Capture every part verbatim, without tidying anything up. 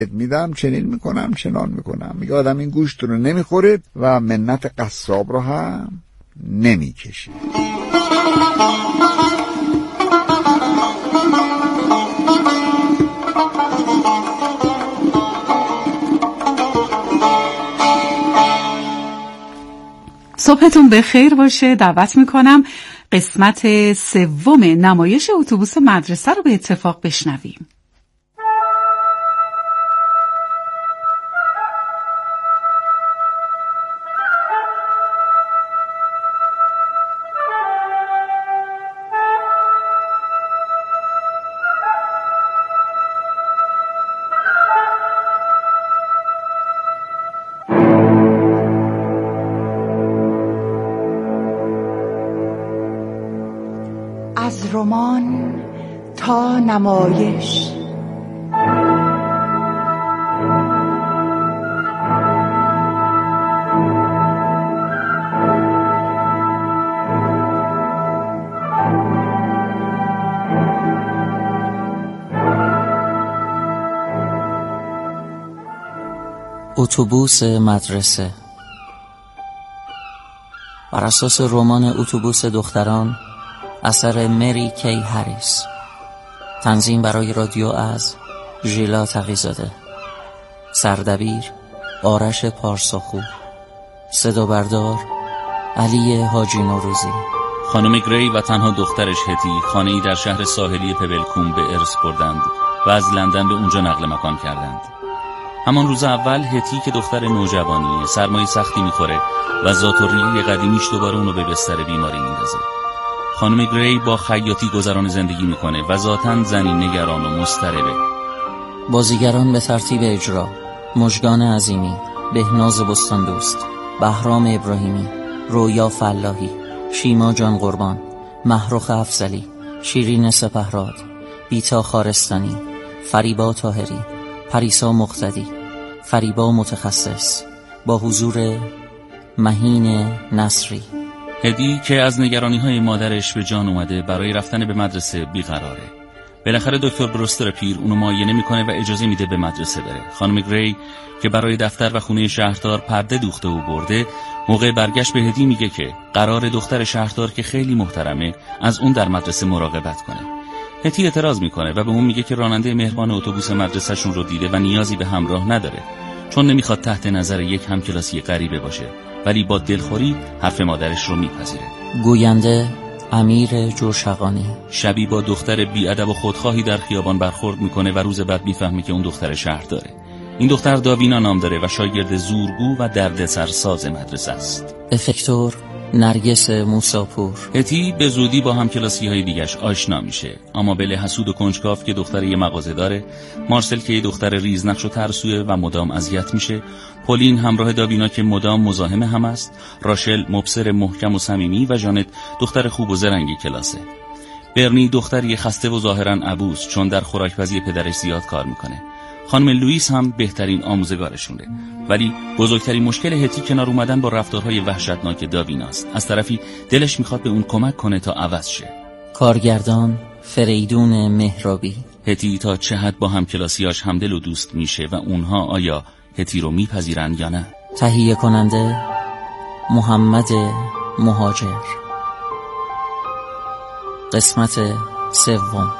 میدم، چنین میکنم، چنان میکنم. میگه آدم این گوشت رو نمیخوره و منت قصاب رو هم نمیکشه. صبحتون بخیر باشه. دعوت میکنم قسمت سوم نمایش اتوبوس مدرسه رو به اتفاق بشنویم. از رمان تا نمایش، اتوبوس مدرسه. بر اساس رمان اتوبوس دختران اثر مری کی هریس، تنظیم برای رادیو از ژیلا تقی‌زاده، سردبیر آرش پارساخو، صدا بردار علی حاجی نوروزی. خانم گری و تنها دخترش هتی خانه‌ای در شهر ساحلی پبلکوم به ارث بردند و از لندن به اونجا نقل مکان کردند. همان روز اول هتی که دختر نوجوانیه سرمای سختی میخوره و ذات‌الریه قدیمیش دوباره اونو به بستر بیماری میندازه. خانم گری با خیاطی گذران زندگی میکنه و ذاتاً زنی نگران و مضطربه. بازیگران به ترتیب اجرا: مژگان عظیمی، بهناز بستاندوست، بهرام ابراهیمی، رویا فلاحی، شیما جان قربان، محروخ افضلی، شیرین سپهراد، بیتا خارستانی، فریبا طاهری، پریسا مقتدی، فریبا متخصص، با حضور مهین نصری. هدی که از نگرانی‌های مادرش به جان اومده برای رفتن به مدرسه بیقراره. بالاخره دکتر بروستر پیر اونو معاینه میکنه و اجازه میده به مدرسه بره. خانم گری که برای دفتر و خونه شهردار پرده دوخته و برده، موقع برگشت به هدی میگه که قرار دختر شهردار که خیلی محترمه از اون در مدرسه مراقبت کنه. هدی اعتراض میکنه و به اون میگه که راننده مهربان اتوبوس مدرسه‌شون رو دیده و نیازی به همراه نداره، چون نمیخواد تحت نظر یک همکلاسی غریبه باشه، ولی با دلخوری حرف مادرش رو میپذیره. گوینده امیر جوشقانی. شبی با دختر بی‌ادب و خودخواهی در خیابان برخورد میکنه و روز بعد میفهمه که اون دختر شهر داره. این دختر داوینا نام داره و شاگرد زورگو و دردسرساز مدرسه است. افکتور نرگس موساپور. هتی به زودی با همکلاسی های دیگش آشنا میشه. آمابل حسود و کنجکاو که دختر یه مغازه داره، مارسل که یه دختر ریزنقش و ترسوه و مدام اذیت میشه، پولین همراه داوینا که مدام مزاحم هم است، راشل مبصر محکم و صمیمی و جانت دختر خوب و زرنگی کلاسه. برنی دختری خسته و ظاهرا عبوس چون در خوراکپزی پدرش زیاد کار میکنه. خانم لوئیس هم بهترین آموزگارشونه. ولی بزرگترین مشکل هتی کنار اومدن با رفتارهای وحشتناک داویناست. از طرفی دلش میخواد به اون کمک کنه تا عوض شه. کارگردان فریدون مهرابی. هتی تا چه حد با همکلاسیاش همدل و دوست میشه و اونها آیا هتی رو میپذیرن یا نه؟ تهیه کننده محمد مهاجر. قسمت سوم.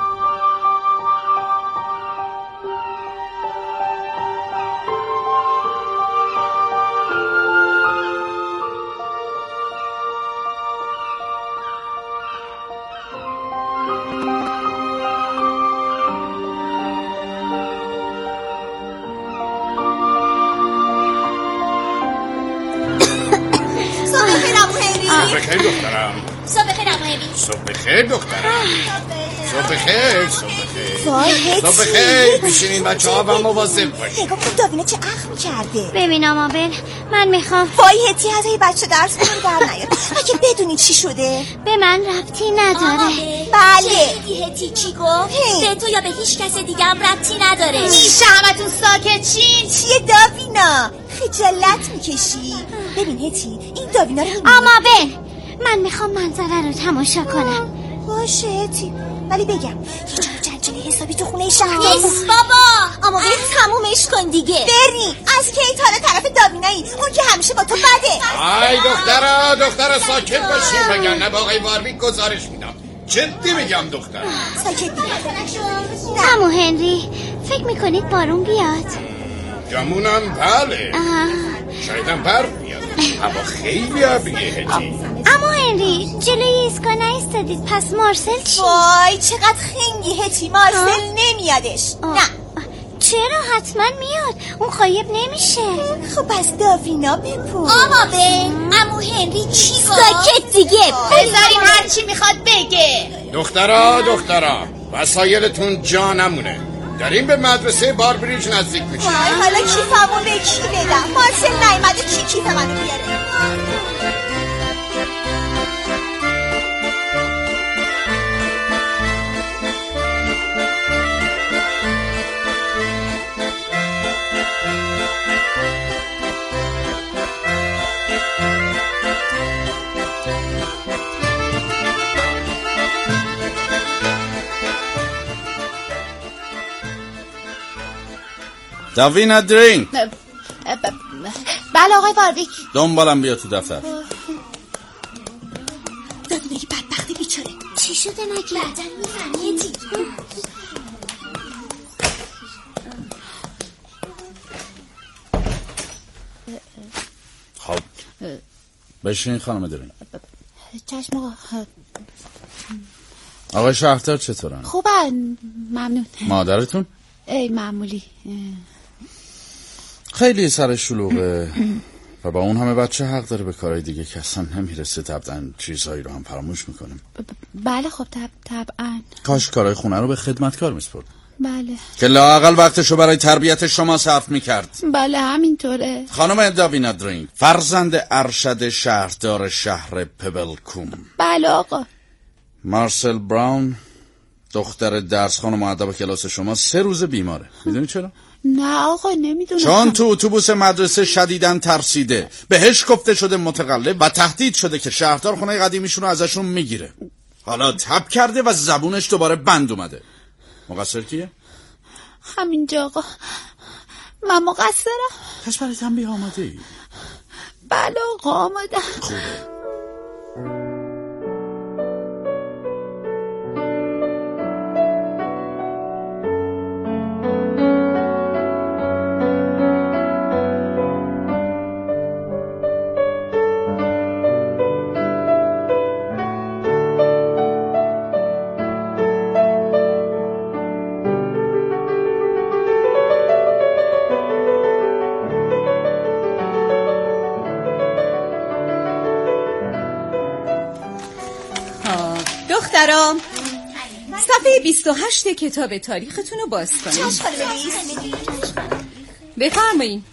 صبح بخیر دخترم. صبح بخیر. صبح بخیر. وای هتی. صبح بخیر. بشینین بچه ها و مواظب باشین. نگاه کن داوینه چه اخمی کرده. ببین آمابل من میخوام. وای هتی از این بچه درس کنم در نیاد. اگه بدونی چی شده به من ربطی نداره. بله. دیدی هتی چی گفت؟ به تو یا به هیچ کس دیگه هم ربطی نداره. میشه همتون ساکت چین؟ چیه داوینا؟ خجالت میکشی؟ ببین هتی این داوینا رو آمابل من میخوام منظره رو تماشا کنم. باشه هتی ولی بگم یه جور جنجالی حسابی تو خونه شهر. نیست بابا. اما بریم تمومش کن دیگه. بریم. از کی تا حالا طرف دابینایی؟ اون که همیشه با تو بده. ای دخترا دخترا ساکت باشی. بگن نه با آقای وارویک گزارش میدم. جدی میگم دختر. ساکت دیگه. عمو هنری فکر میکنید بارون بیاد؟ گمونم بله. شایدم برف بیاد. اما خیلی آبیه هجی. عمو هنری جلوی ایستگاه نایستادید، پس مارسل چی؟ وای چقدر خنگی هتی. مارسل نمیادش. نه. چرا؟ حتما میاد. اون خایب نمیشه. خب پس داوینا بپو. آقا به عمو هنری چی گفت؟ ساکت دیگه. بذاریم هر چی میخواد بگه. دخترا دخترا وسایلتون جا نمونه. داریم به مدرسه باربریج نزدیک میشیم. وای حالا کیفمو به کی بدم؟ مارسل نیومده کی کیف منو بیاره؟ داوینا درینگ. بله آقای وارویک. دنبالم بیا تو دفتر. داوینا یه بدبختی بیچاره. چی شده نگی؟ بعدن میفهمی هتی. خب بشین خانم درینگ. چشم آقا. آقای شهردار چطورن؟ خوبن ممنون. مادرتون؟ ای معمولی. خیلی سر شلوغه و با اون همه بچه حق داره به کارهای دیگه که اصلا نمیرسه. طبعا چیزهایی رو هم فراموش میکنیم. بله خب طب طبعا. کاش کارهای خونه رو به خدمتکار میسپرد. بله که لااقل وقتشو برای تربیت شما صرف میکرد. بله همینطوره. خانم داوینا درینگ، فرزند ارشد شهردار شهر پبلکوم. بله آقا. مارسل براون دختر درسخوان و مؤدب کلاس شما سه روز بیماره. میدونی چرا؟ نه آقا نمیدونم. چون تو اتوبوس مدرسه شدیداً ترسیده، بهش گفته شده متقلب و تهدید شده که شهردار خونه قدیمیشون رو ازشون میگیره. حالا تب کرده و زبونش دوباره بند اومده. مقصر کیه؟ همینجا آقا. من مقصرم. پس برای تنبیه آماده ای؟ بله آقا آمادم. خوبه. دخترام صفحه بیست و هشت کتاب تاریختون رو باز کنید. بفرمایید.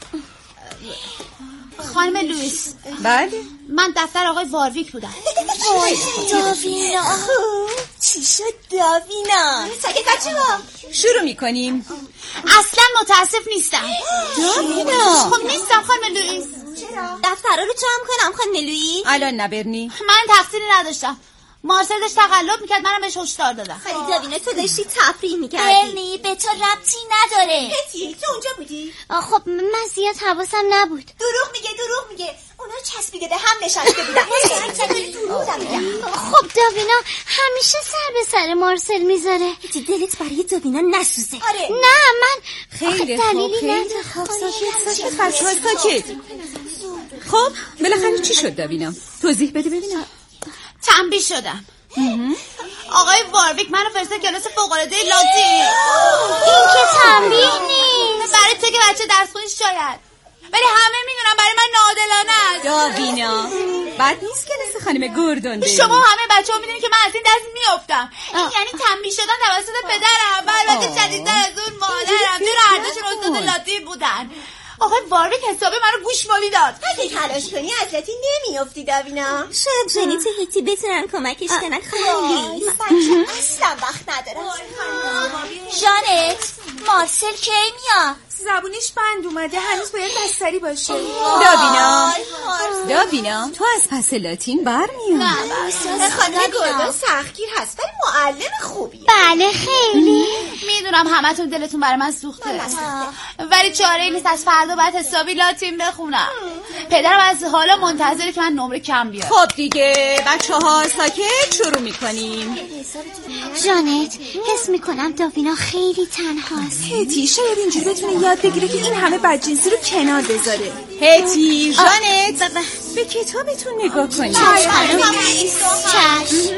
خانم لوئیس. بله من دفتر آقای وارویک بودم. داوینا چی شد داوینا؟ ساکت بچه‌ها. شروع میکنیم. اصلا متاسف نیستم. داوینا خب نیستم خانم لوئیس. چرا؟ دفترا رو جمع کنم خانم لوئیس. الان نبرنی. من تقصیری نداشتم. مارسل داشت تقلب میکرد، منم بهش هشدار دادم. خیلی داوینا تو داشتی تفریح میکردی. برنی به تو ربطی نداره. هتی تو اونجا بودی؟ خب من زیاد حواسم نبود. دروغ میگه دروغ میگه. اونا چسبیده به هم نشسته بودن. دروغ میگه. خب داوینا همیشه سر به سر مارسل میذاره. هتی دلت برای داوینا نسوزه. آره. نه من خیلی خوب خیلی خوب. ساکت ساکت بچه‌ها ساکت. خب بالاخره چی شد داوینا؟ توضیح بده ببینم. تنبیه شدم. آقای وارویک منو فرستاد کلاس فوق‌العاده لاتین. این که تنبیه نیست. برای تو که بچه درس خونی شاید، ولی همه میدونم برای من ناعادلانه است. داوینا بد نیست کلاس خانم گوردون بری. شما همه بچه‌ها میدونید که من از این درس میافتم. این یعنی تنبیه شدن توسط پدرم و البته شدیدتر از اون مادرم، چون هر دوشون استاد لاتین بودن. آقای وارویک حسابی منو گوشمالی داد. اگه تلاش کنی از لاتین نمیافتی داوینا. شاید جنیت هتی بتونن کمکش کنن. خیلی بچه اصلا وقت ندارم. جانت مارسل کی میاد؟ زبون زبونش بند اومده، هنوز باید بستری باشه. داوینا داوینا تو از پس لاتین برمیاد. نه خانم گردان سختگیر هست ولی معلم خوبیه. بله خیلی. میدونم همتون دلتون برای من سوخته ولی چاره ای نیست، از فردا باید حسابی لاتین بخونم. پدرم از حالا منتظره که من نمره کم بیارم. خب دیگه بچه ها ساکت، شروع میکنیم. جانت حس میکنم داوینا خیلی تنهاست. هتی شاید اینجور بتونه یاد بگیره که این همه بدجنسی رو کنار بذاره. هتی جانت به کتابتون نگاه کنید. چشم.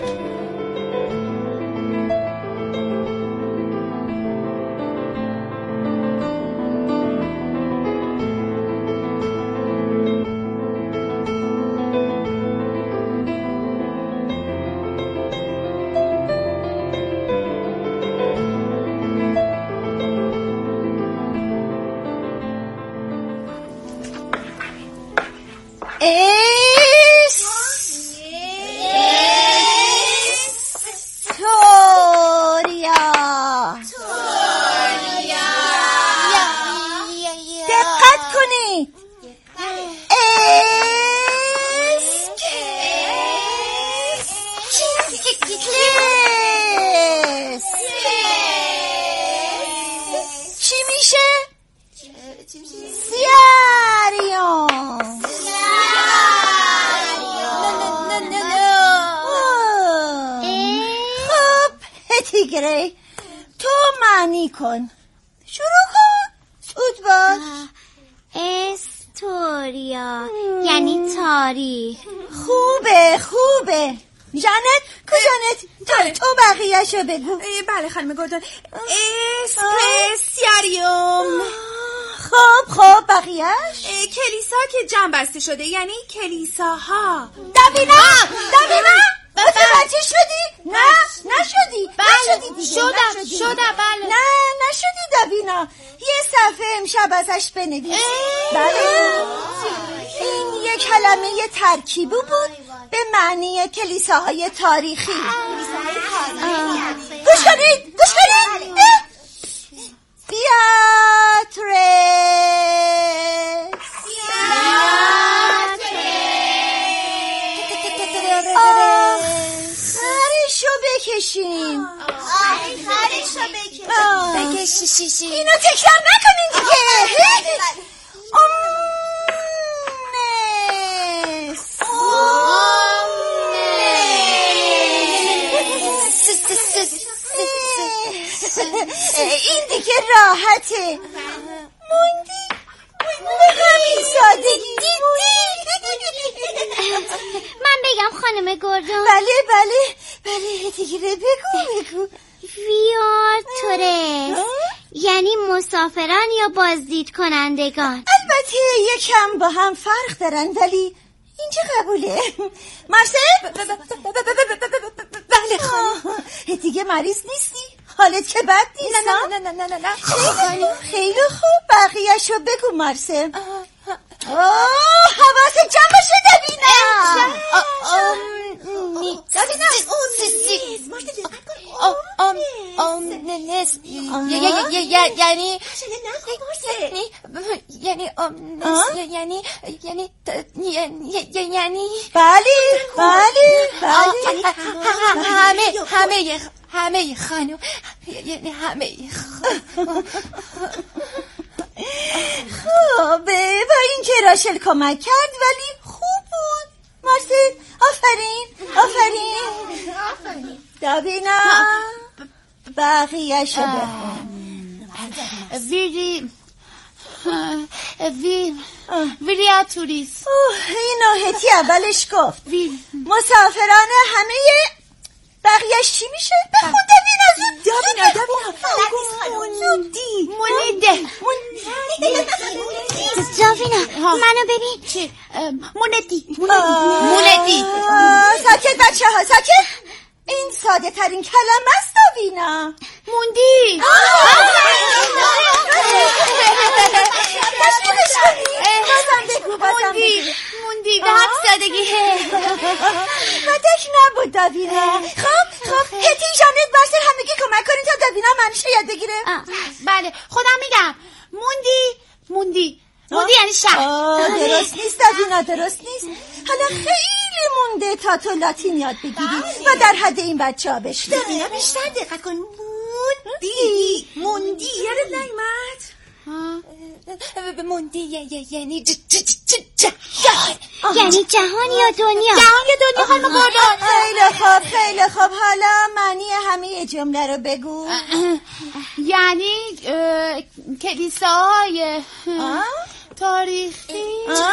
گری تو معنی کن. شروع کن. زود باش. استوریا یعنی تاریخ. خوبه خوبه. جانت کو جانت تو, تو بقیه‌شو بگو. بله خانم گردان. اسپسیاریوم. خب خب بقیه‌اش کلیسا که جمع بسته شده یعنی کلیساها. داوینا داوینا متوجه شدی؟ نه نشدی. بله نشدی شدم شدم بله. نه نشدی داوینا. یه صفحه امشب ازش بنویس. بله این یک کلمه ترکیبی بود به معنی کلیساهای تاریخی. گوش کنید گوش کنید. بیاتریس آخرشو بکشیم. آخرشو بکشیم. اینو تکرار نکنین دیگه. این دیگه راحته. موندی به همین سادگی. من بگم خانم گردون؟ بله بله بله دیگه بگو بگو. ویاتورس یعنی مسافران یا بازدید کنندگان. البته یکم با هم فرق دارن ولی اینجا قبوله. مرسل؟ بله خانم. دیگه مریض نیستی؟ حالت که بد نیست؟ نه نه نه نه نه نه خیلی, خیلی خوب. بقیه‌شو بگو مرسل. اوه حواست جمع باشه دبینا. دبینا یعنی یعنی یعنی یعنی یعنی بله بله بله همه همه همه خانم یعنی همه خانم. خوبه با این که راشل کمک کرد ولی خوب بود. مرسل آفرین آفرین. دابینا بقیه شو بخون. ویری وی ویریاتوریس. اینو هتی اولش گفت. مسافران همه بقیهش چی میشه؟ بخون دبینا زود. دبینا دبینا موندی مونده دبینا منو ببین. چی؟ موندی موندی. ساکت بچه ها ساکت. این ساده ترین کلمه است دبینا. موندی. تشکیلش کنی. بازم بگو بازم بگو. موندی به هم سادگی. بدک نبود دبینا. خب خب هتی جانت برسل همگی کمک کنید تا دبینا منشه یاد بگیره. بله خودم میگم. موندی موندی موندی یعنی شهر. درست نیست دادینا، درست نیست. حالا خیلی مونده تا تو لاتین یاد بگیری و در حد این بچه ها بشنوی. دادینا بیشتر دقت کن. موندی موندی یادت نیامد؟ موندی یعنی یعنی جهان یا دنیا؟ جهان یا دنیا خانم گردان. خیلی خوب خیلی خوب. حالا معنی همه جمله رو بگو. یعنی کلیساهای تاریخی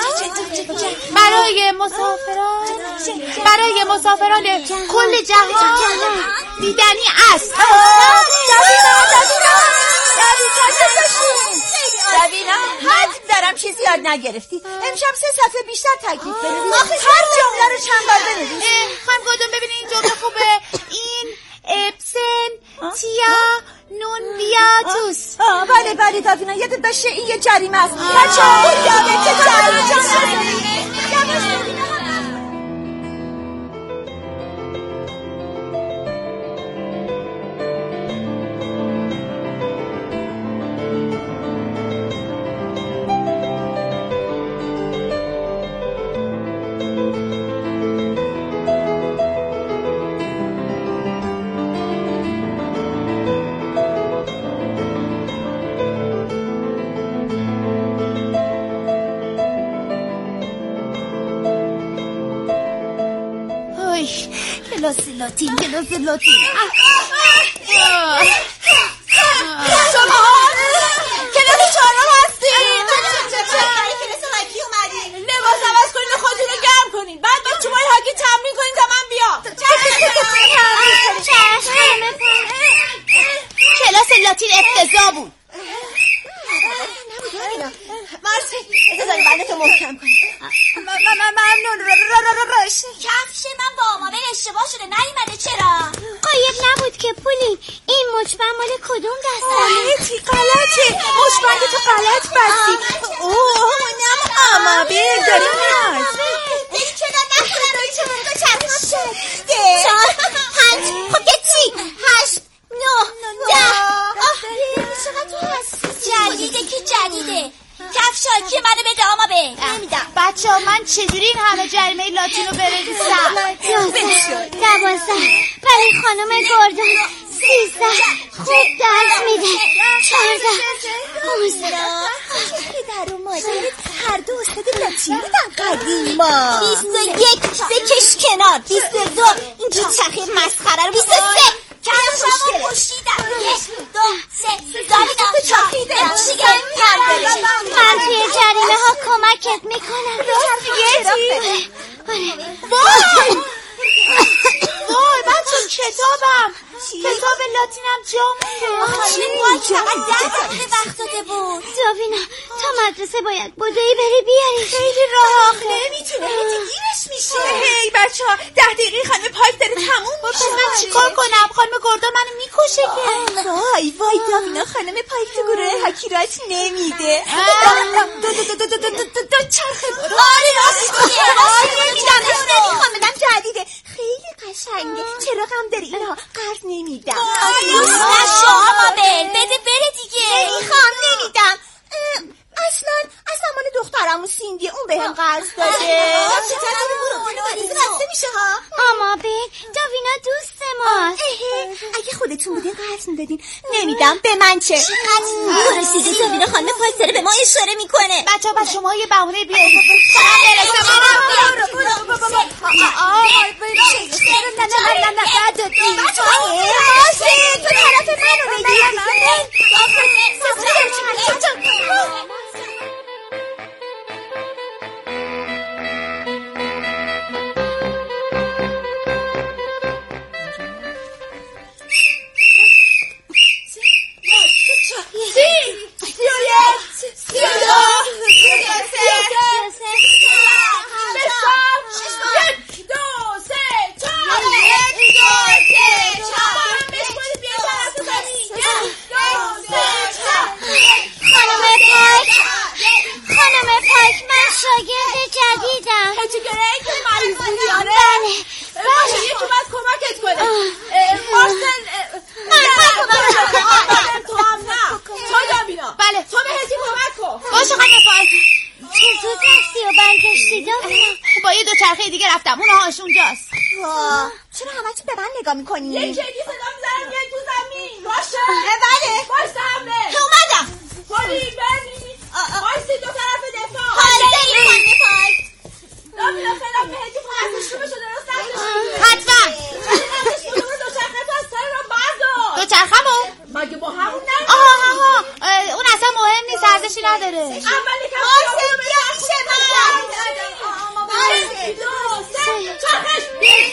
برای مسافران برای مسافران کل جهان دیدنی است. دبینا حد دارم چیزی یاد نگرفتی. امشب سه صفحه بیشتر تکلیف بنویس. هر جمله رو چند بار بنویس. خانم گردون ببینید این جمله خوبه. این ابسن تیا نون بیاتوس. بله بله دبینا یادت باشه این یه جریمه است. بچه ها بود یاده چه جریمه. کلاس لاتین کلاس لاتین. شما کلاس چهارم هستین؟ کلاس هاکی اومدین. لباس عوض کنین و خودتون رو گرم کنین. بعد با چوبای هاکی تمرین کنین تا من بیام. کلاس لاتین افتضاح بود. مارسی بذاری بندتو محکم کن. ممنون. روش کفش من با آمابه اشتباه شده نیومده. چرا؟ قایب نبود که پولین. این مچبند مال کدوم دسته؟ آهتی غلطه. مچبند تو غلط بستی. اوه منم آمابه داریم نیاز. این چرا نکنه روی چه موقع چرخ شد؟ ده چهار پنج خب که چی؟ هشت نه ده. چقدر تو هستی؟ جدیده که جدیده. کفشاکی منو بده آمابه. نمیدم. بچه ها من چجوری این همه جریمه لاتین رو بنویسم؟ یازده دوازده برای خانم گردون سیزده خوب درس میده. چهارده پونزده پدر و مادرت هر دو استاد لاتین بودن قدیما. بیست و یک بکش کنار. بیست و دو اینجور چرخه مسخره رو. بیست و سه کفشمو پوشیدم. یک دو سه داریدم چاپیدم. چیگه من توی جریمه ها کمکت میکنم. راستیه؟ وای وای بچه کتابم کتاب لاتینم جا مونده. وای چقدر ده دقیقه وقت داده بود. داوینا تا مدرسه باید بدوی بری بیاری. خیلی راه نمیتونه دیرش میشه. هی بچه ها ده دقیقه خانم پایپ داره تموم میشه. من چیکار کنم؟ خانم گردون منو میکشه که. وای وای داوینا خانم پایپ تو گروه حکیرات نمیده. دو دو دو دو دو دو دو چرخه برو. آره راستیه راستیه میدم نمیخوام بدم جدیده. خیلی قشنگه. چرا غم داری اینها قرض نمیدم. دوست نشو آمابل بده بره دیگه. نمیخوام نمیدم. اصلا از زمان دخترمون سیندی اون بهم قرض داده. میشه ها. آمابل داوینا دوست ماست. اگه خودتون بودین قرض میدادین. نمیدم. به من چه؟ چقدر رسیده داوینا خانم پایپ داره به ما اشاره میکنه. بچه ها شما یه بهونه بیارید. تو طرف منو بگیر. خانم جای دیگه رفتم، اون آقاش اونجاست. واه چرا همتون به من نگاه میکنین؟ یکی یکی صدا میزنم میای تو زمین. باشه بله بایسته همه اومدم. پلی برنی بایستی دو طرف دفاع. حالا داریم میخوای دامینا فعلا مهدی پرستش رو بشه درست نشده. حتما دوچرخه تو از سر رو بردار. دوچرخه‌مو مگه با همون نمی؟ آها آها اون اصلا مهم نیست، ارزشی نداره. اولی که آسه بیاشه من یک دو سه چرخش.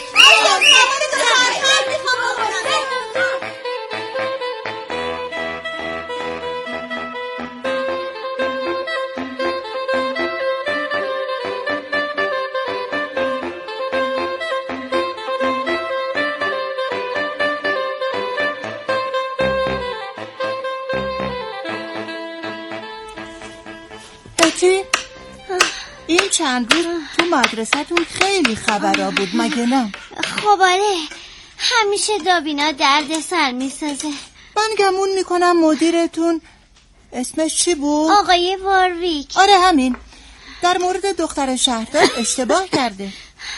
این چند روز تو مدرسه‌تون خیلی خبرها بود مگه نه؟ خب آره، همیشه دابینا درد سر میسازه. من گمون میکنم مدیرتون اسمش چی بود؟ آقای وارویک. آره همین، در مورد دختر شهردار اشتباه کرده.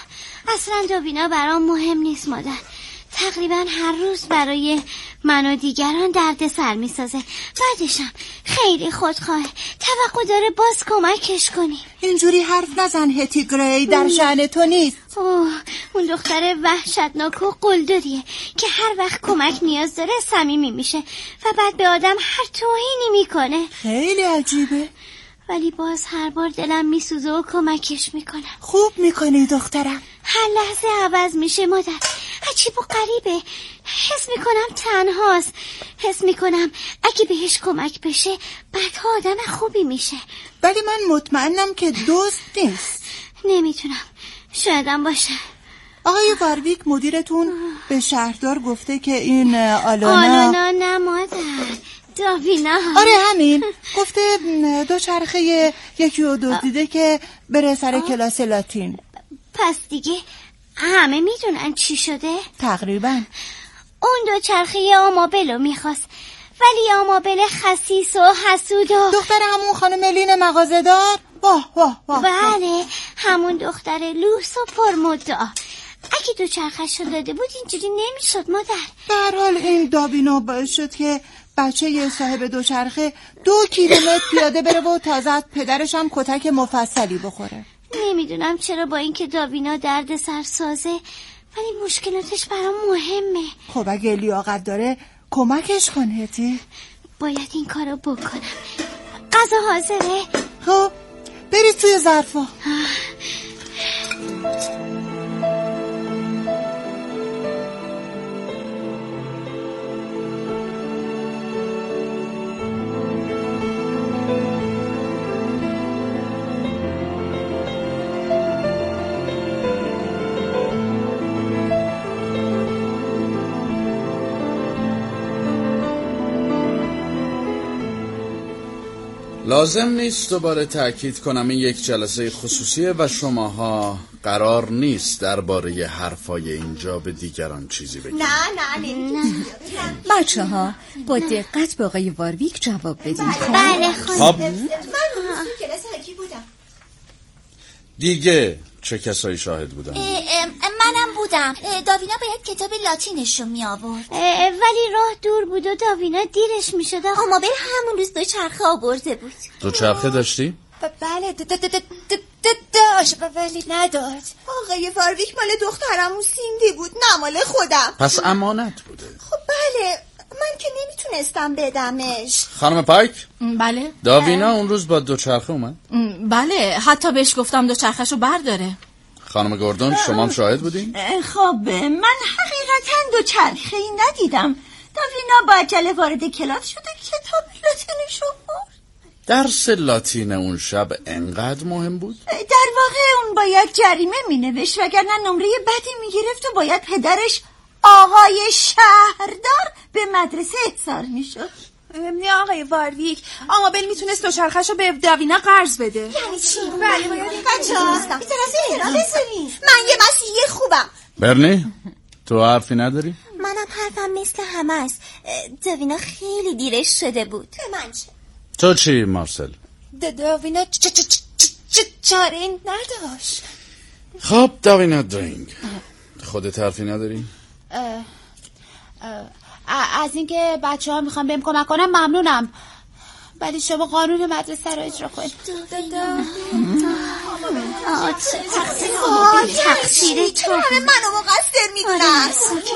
اصلا دابینا برام مهم نیست مادر، تقریبا هر روز برای من و دیگران درد سر میسازه. بعدشم خیلی خودخواه، توقع داره باز کمکش کنی. اینجوری حرف نزن هتی گری، در شأن تو نیست. اوه اون دختر وحشتناک و قلدریه که هر وقت کمک نیاز داره صمیمی میشه و بعد به آدم هر توهینی میکنه. خیلی عجیبه، ولی باز هر بار دلم میسوزه و کمکش میکنم. خوب میکنی دخترم. هر لحظه عوض میشه مادر، عجیب و غریبه. حس میکنم تنهاست، حس میکنم اگه بهش کمک بشه بعدها آدم خوبی میشه. ولی من مطمئنم که دوست نیست. نمیتونم، شایدم باشه. آقای وارویک مدیرتون به شهردار گفته که این آلانا آلانا نه مادر، دابینا. آره همین، گفته دو چرخه یکی و دزدیده که بره سر کلاس لاتین. پس دیگه همه میدونن چی شده؟ تقریبا. اون دو چرخه آمابلو میخواست، ولی آمابل خسیس و حسود و دختر همون خانم لین مغازه‌دار. واه واه واه. بله همون دختر لوس و پرمدعا. اگه دو چرخش رو داده بود اینجوری نمیشد مادر. در حال این دابینا باعث شد که بچه یه صاحب دوچرخه دو کیلومتر پیاده بره و تازه از پدرش هم کتک مفصلی بخوره. نمیدونم چرا با اینکه دابینا درد سر سازه ولی مشکلاتش برام مهمه. خب اگه لیاقت داره کمکش کن هتی. باید این کارو بکنم. غذا حاضره؟ خب برید توی ظرفا. لازم نیست دوباره تأکید کنم این یک جلسه خصوصیه و شماها قرار نیست درباره حرفای اینجا به دیگران چیزی بگید. نه نه نه بچه ها با دقت به آقای وارویک جواب بدین. بله خانم. خب من کلاس حکی بودم. دیگه چه کسایی شاهد بودن؟ منم بودم. داوینا باید کتاب لاتینش رو می آورد ولی راه دور بود و داوینا دیرش می شد. آمابل همون روز دو چرخه آورده بود. دو چرخه داشتی؟ بله داشت ولی نداد. آقای وارویک مال دخترمون سیندی بود نه مال خودم. پس امانت بوده. خب بله من که نمیتونستم بدمش. خانم پایک؟ بله. داوینا اون روز با دو چرخه اومد؟ بله حتی بهش گفتم دو چرخشو برداره. خانم گوردون شما هم شاهد بودین؟ خب من حقیقتا دو چرخه ای ندیدم. داوینا با عجله وارد کلاس شده کتاب لاتینشو برد. درس لاتین اون شب انقدر مهم بود؟ در واقع اون باید جریمه می نوشت وگرنه نمره بدی می گرفت و باید پدرش آقای شهردار به مدرسه احضار می شد. نه آقای وارویک، آمابل میتونست دوچرخه‌شو به داوینا قرض بده. یعنی چی؟ بله باید این بچه‌ها بی‌طرفه اینا بزنی. من یه مسیحی خوبم. برنی تو حرفی نداری؟ منم حرفم مثل همه است. داوینا خیلی دیرش شده بود. به من چه؟ تو چی مارسل؟ داوینا چاره نداشت. خب داوینا درینگ، خودت حرفی نداری؟ اه، اه، از اینکه بچه ها میخوام بهم کمک کنم ممنونم، ولی شما قانون مدرسه رو اجرا کنید. تقصیر تو همه منو مقصر میدونم.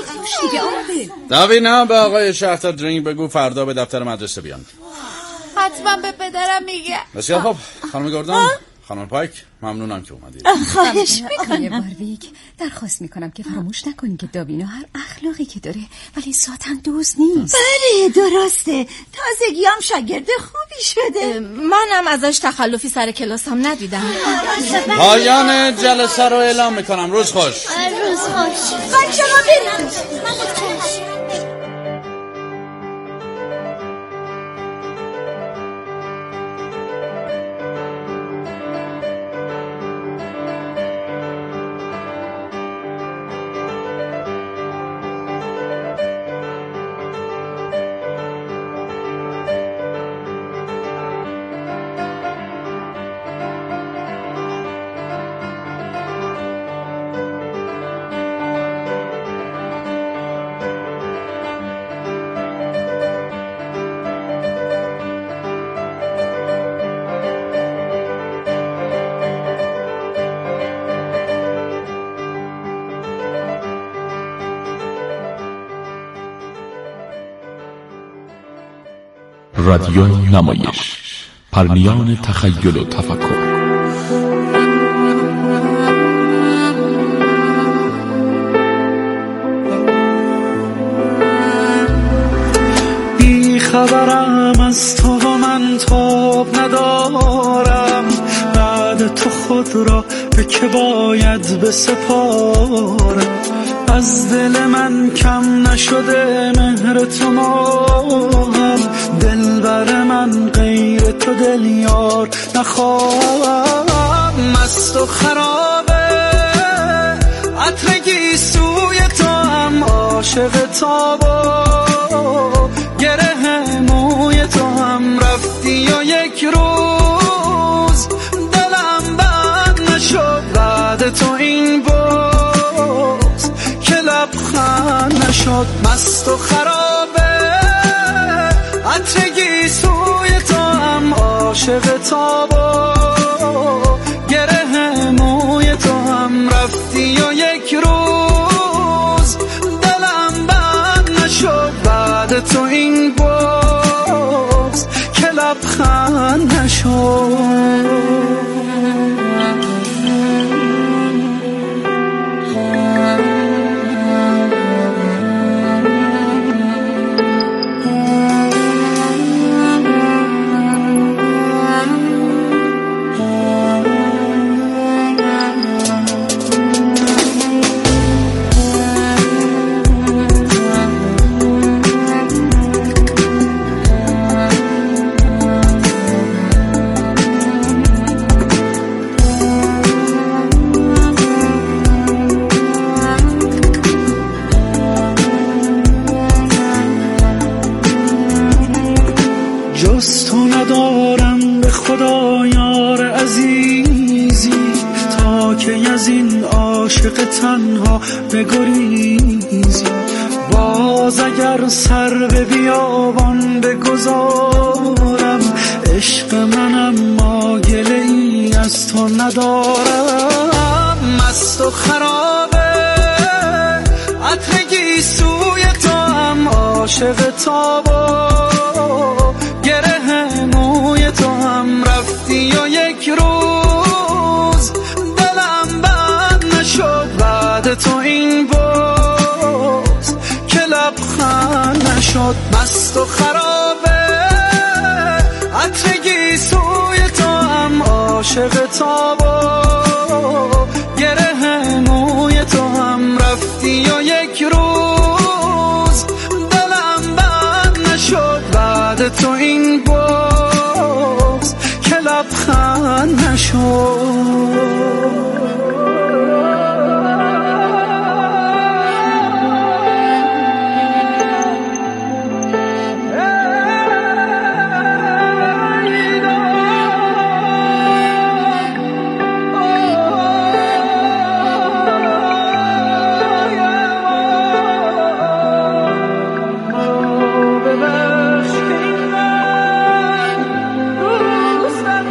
داوینا به آقای شهردار درینگ بگو فردا به دفتر مدرسه بیان. حتما به پدرم میگه. بسیار خب خانم گوردن، خانم پایک، ممنونم که اومدید. خواهش میکنم بارویک، درخواست میکنم که فراموش نکنی که داوینا هر اخلاقی که داره ولی ذاتاً دوست نیست. بله درسته، تازگی هم شاگرد خوبی شده. منم ازش تخلفی سر کلاسم ندیدم. پایان جلسه رو اعلام میکنم. روز خوش. روز خوش. بچه ها بریم. رادیو نمایش، پرنیان تخیل و تفکر. بی خبرم از تو و من تاب ندارم، بعد تو خود را به که باید بسپارم. از دل من کم نشده مهر تو ماهم، دلبر من غیر تو دل یار نخواهم. مست و خرابه عطر گیسوی تو هم، عاشق تابا گره موی تو هم. رفتی و یک روز دلم بند نشد، بعد تو این باز که لبخند نشد. مست و خرابه عطر گیسوی تو هم، عاشق تابا گره موی تو هم. رفتی و یک روز دلم بند نشد، بعد تو این باز که لبخند نشد. جز تو ندارم به خدا یار عزیزی، تا که از این عاشق تنها بگریزی. باز اگر سر به بیابان بگذارم، عشق منم ما گله ای از تو ندارم. مست و خرابه عطر گیسوی تو هم، عاشق تابا گره موی تو هم. رفتی و یک روز دلم بند نشد، بعد تو این باز که لبخند نشد. مست و خرابه عطر گیسوی تو هم، عاشق تابا گره موی تو هم. رفتی و یک روز دلم بند نشد، بعد تو این باز که لبخند نشد.